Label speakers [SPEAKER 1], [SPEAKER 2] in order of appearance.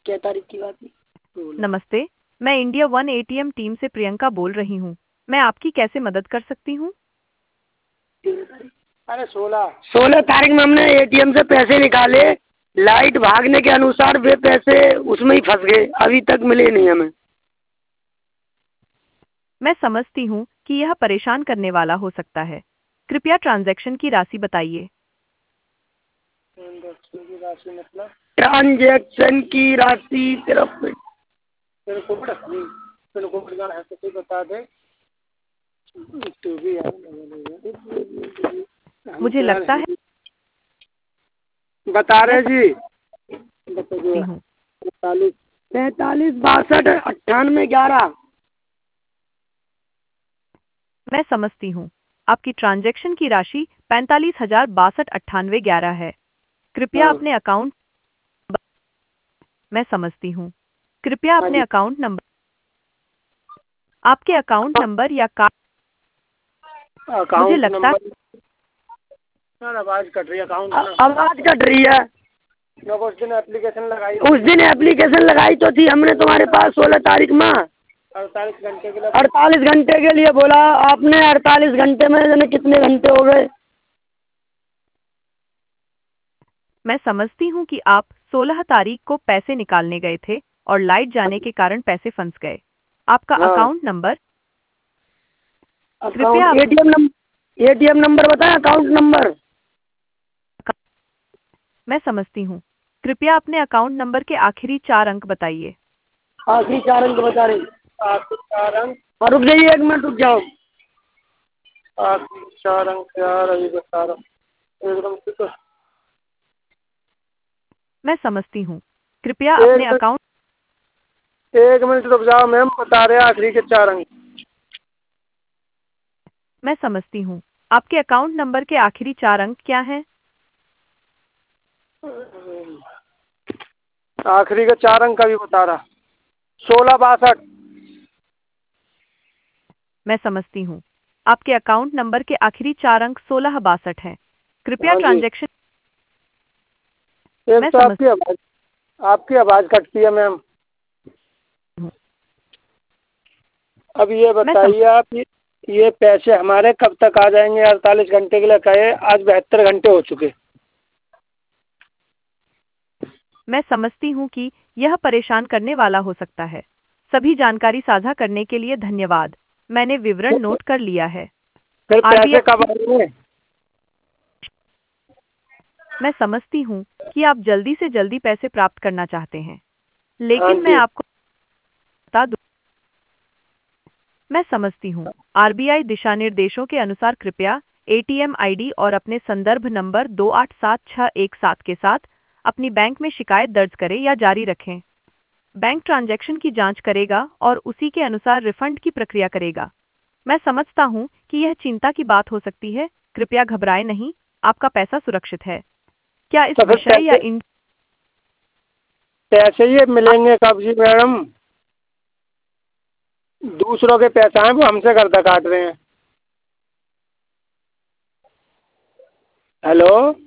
[SPEAKER 1] क्या तारीख की बात है?
[SPEAKER 2] नमस्ते, मैं इंडिया वन एटीएम टीम से प्रियंका बोल रही हूँ। मैं आपकी कैसे मदद कर सकती हूँ?
[SPEAKER 1] अरे 16 तारीख में हमने एटीएम से पैसे निकाले। लाइट भागने के अनुसार वे पैसे उसमें ही फंस गए, अभी तक मिले नहीं हमें।
[SPEAKER 2] मैं समझती हूँ कि यह परेशान करने वाला हो सकता है। कृपया ट्रांजैक्शन की राशि बताइए।
[SPEAKER 1] ट्रांजेक्शन की राशि सिर्फ पिन कोड है तो बता दे। तो भी
[SPEAKER 2] मुझे लगता है
[SPEAKER 1] बता
[SPEAKER 2] मैं
[SPEAKER 1] रहे जी।
[SPEAKER 2] समझती हूँ।
[SPEAKER 1] 45 62 98 11।
[SPEAKER 2] मैं समझती हूँ। आपकी ट्रांजैक्शन की राशि 45,062.98 है। कृपया
[SPEAKER 1] हाँ
[SPEAKER 2] अपने अकाउंट। मैं समझती हूँ। कृपया
[SPEAKER 1] हाँ
[SPEAKER 2] अपने
[SPEAKER 1] जी।
[SPEAKER 2] अकाउंट नंबर, आपके अकाउंट नंबर या कार्ड। मुझे
[SPEAKER 1] अकाउंट
[SPEAKER 2] लगता है
[SPEAKER 1] नंबर। सर आवाज़ कट रही है। आवाज़ कट रही है। जब उस दिन एप्लीकेशन लगाई तो थी हमने तुम्हारे पास 16 तारीख में। 48 घंटे के लिए 48 घंटे के लिए बोला आपने। 48 घंटे में जाने कितने घंटे हो गए।
[SPEAKER 2] मैं समझती हूँ कि आप 16 तारीख को पैसे निकालने गए थे और लाइट जाने के कारण पैसे फंस गए। आपका
[SPEAKER 1] हाँ
[SPEAKER 2] अकाउंट नंबर। कृपया
[SPEAKER 1] अकाउंट एटीएम नंबर बताएं। Account number.
[SPEAKER 2] मैं समझती हूँ। कृपया अपने अकाउंट नंबर के आखिरी 4 अंक बताइए।
[SPEAKER 1] आखिरी 4 अंक बता रही। आखिरी 4 अंक। हाँ रुक जाइए 1 मिनट रुक जाओ। आखिरी 4 अंक यार अभी बता रहा हूँ एकदम से।
[SPEAKER 2] मैं समझती हूँ। कृपया
[SPEAKER 1] तो
[SPEAKER 2] अपने अकाउंट।
[SPEAKER 1] 1 मिनट रुक जाओ मैम, बता रहे हैं आखिरी के 4 अंक।
[SPEAKER 2] मैं समझती हूँ। आपके अकाउंट नंबर के आखिरी 4 अंक क्या हैं?
[SPEAKER 1] आखिरी के 4 अंक का भी बता रहा। 1662।
[SPEAKER 2] मैं समझती हूँ। आपके अकाउंट नंबर के आखिरी 4 अंक 1662 हैं। कृपया
[SPEAKER 1] हाँ जी।
[SPEAKER 2] ट्रांजैक्शन।
[SPEAKER 1] एक
[SPEAKER 2] मैं
[SPEAKER 1] तो
[SPEAKER 2] समझती
[SPEAKER 1] आपकी आवाज़ कटती है मैम।
[SPEAKER 2] हूँ।
[SPEAKER 1] अब ये
[SPEAKER 2] मैं सम
[SPEAKER 1] बताइए आप, ये पैसे हमारे कब तक आ जाएंगे? 48 घंटे के लिए कहे, आज 72 घंटे हो चुके।
[SPEAKER 2] मैं समझती हूँ कि यह परेशान करने वाला हो सकता है। सभी जानकारी साझा करने के लिए धन्यवाद। मैंने विवरण नोट कर लिया है।
[SPEAKER 1] फिर पैसे
[SPEAKER 2] आरबीआई।
[SPEAKER 1] कब आएंगे?
[SPEAKER 2] मैं समझती हूँ कि आप जल्दी से जल्दी पैसे प्राप्त करना चाहते हैं,
[SPEAKER 1] हाँ
[SPEAKER 2] लेकिन मैं
[SPEAKER 1] जी।
[SPEAKER 2] आपको बता दूं। मैं समझती हूँ। आरबीआई दिशा निर्देशों के अनुसार कृपया एटीएम आईडी और अपने संदर्भ नंबर 287617 के साथ अपनी बैंक में शिकायत दर्ज करें या जारी रखें। बैंक ट्रांजैक्शन की जांच करेगा और उसी के अनुसार रिफंड की प्रक्रिया करेगा। मैं समझता हूँ कि यह चिंता की बात हो सकती है। कृपया घबराएं नहीं, आपका पैसा सुरक्षित है। क्या इस
[SPEAKER 1] तो फिर
[SPEAKER 2] विषय या
[SPEAKER 1] पैसे
[SPEAKER 2] इन।
[SPEAKER 1] पैसे ये मिलेंगे कब जी मैडम? दूसरों के पैसे हैं, वो हमसे कर्जा काट रहे हैं। हेलो।